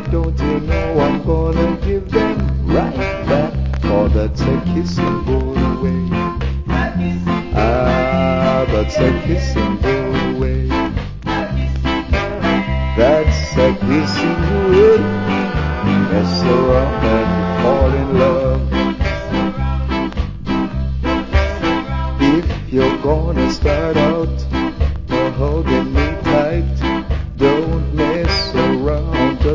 don't you know I'm gonna give them right back? Oh, that's a kissing boy away. Ah, that's a kissing boy away. That's a kissing away. Mess around and fall in love. If you're gonna start out